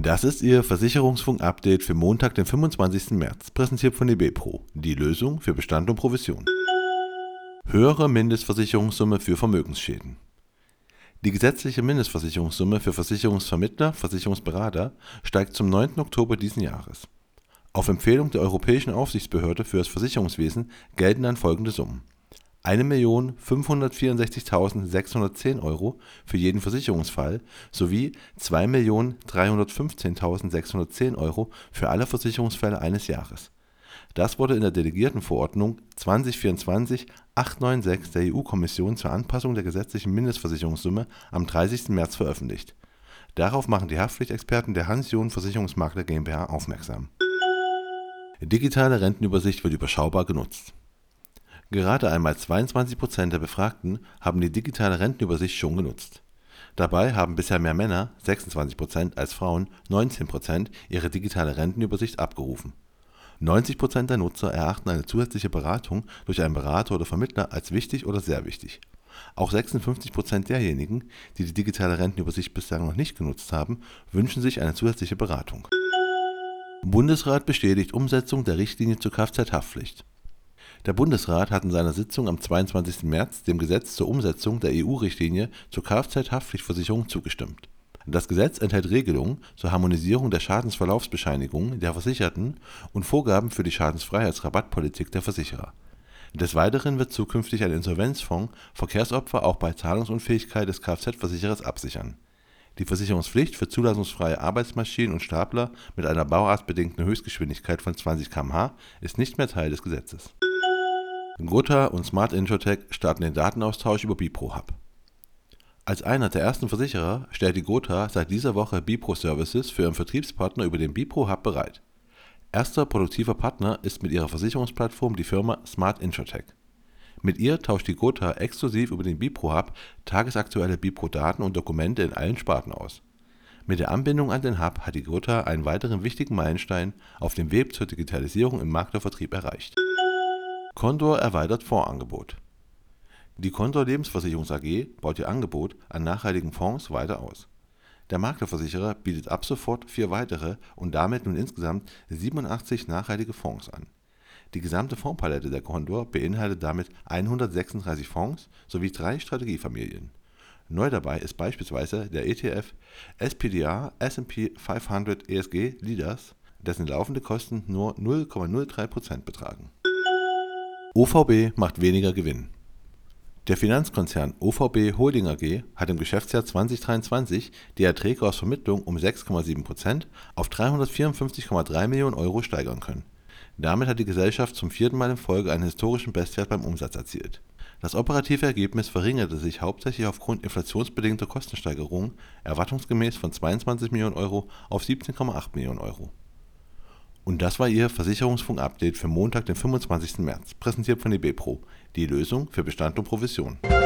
Das ist Ihr Versicherungsfunk-Update für Montag, den 25. März, präsentiert von DB-Pro, die Lösung für Bestand und Provision. Höhere Mindestversicherungssumme für Vermögensschäden. Die gesetzliche Mindestversicherungssumme für Versicherungsvermittler, Versicherungsberater steigt zum 9. Oktober diesen Jahres. Auf Empfehlung der Europäischen Aufsichtsbehörde für das Versicherungswesen gelten dann folgende Summen: 1.564.610 Euro für jeden Versicherungsfall sowie 2.315.610 Euro für alle Versicherungsfälle eines Jahres. Das wurde in der Delegiertenverordnung 2024/896 der EU-Kommission zur Anpassung der gesetzlichen Mindestversicherungssumme am 30. März veröffentlicht. Darauf machen die Haftpflichtexperten der Hans-John Versicherungsmakler GmbH aufmerksam. Digitale Rentenübersicht wird überschaubar genutzt. Gerade einmal 22% der Befragten haben die digitale Rentenübersicht schon genutzt. Dabei haben bisher mehr Männer, 26%, als Frauen, 19%, ihre digitale Rentenübersicht abgerufen. 90% der Nutzer erachten eine zusätzliche Beratung durch einen Berater oder Vermittler als wichtig oder sehr wichtig. Auch 56% derjenigen, die die digitale Rentenübersicht bislang noch nicht genutzt haben, wünschen sich eine zusätzliche Beratung. Bundesrat bestätigt Umsetzung der Richtlinie zur Kfz-Haftpflicht. Der Bundesrat hat in seiner Sitzung am 22. März dem Gesetz zur Umsetzung der EU-Richtlinie zur Kfz-Haftpflichtversicherung zugestimmt. Das Gesetz enthält Regelungen zur Harmonisierung der Schadensverlaufsbescheinigungen der Versicherten und Vorgaben für die Schadensfreiheitsrabattpolitik der Versicherer. Des Weiteren wird zukünftig ein Insolvenzfonds Verkehrsopfer auch bei Zahlungsunfähigkeit des Kfz-Versicherers absichern. Die Versicherungspflicht für zulassungsfreie Arbeitsmaschinen und Stapler mit einer bauartbedingten Höchstgeschwindigkeit von 20 km/h ist nicht mehr Teil des Gesetzes. Gothaer und Smart Insur-Tech starten den Datenaustausch über BiPro-Hub. Als einer der ersten Versicherer stellt die Gothaer seit dieser Woche BiPro-Services für ihren Vertriebspartner über den BiPro-Hub bereit. Erster produktiver Partner ist mit ihrer Versicherungsplattform die Firma Smart Insur-Tech. Mit ihr tauscht die Gothaer exklusiv über den BiPro-Hub tagesaktuelle BiPro-Daten und Dokumente in allen Sparten aus. Mit der Anbindung an den Hub hat die Gothaer einen weiteren wichtigen Meilenstein auf dem Weg zur Digitalisierung im Maklervertrieb erreicht. Condor erweitert Fondsangebot. Die Condor Lebensversicherungs AG baut ihr Angebot an nachhaltigen Fonds weiter aus. Der Maklerversicherer bietet ab sofort 4 weitere und damit nun insgesamt 87 nachhaltige Fonds an. Die gesamte Fondspalette der Condor beinhaltet damit 136 Fonds sowie 3 Strategiefamilien. Neu dabei ist beispielsweise der ETF SPDR S&P 500 ESG Leaders, dessen laufende Kosten nur 0,03% betragen. OVB macht weniger Gewinn. Der Finanzkonzern OVB Holding AG hat im Geschäftsjahr 2023 die Erträge aus Vermittlung um 6,7% auf 354,3 Millionen Euro steigern können. Damit hat die Gesellschaft zum 4. Mal in Folge einen historischen Bestwert beim Umsatz erzielt. Das operative Ergebnis verringerte sich hauptsächlich aufgrund inflationsbedingter Kostensteigerungen, erwartungsgemäß von 22 Millionen Euro auf 17,8 Millionen Euro. Und das war Ihr Versicherungsfunk-Update für Montag, den 25. März, präsentiert von DB-Pro, die Lösung für Bestand und Provision.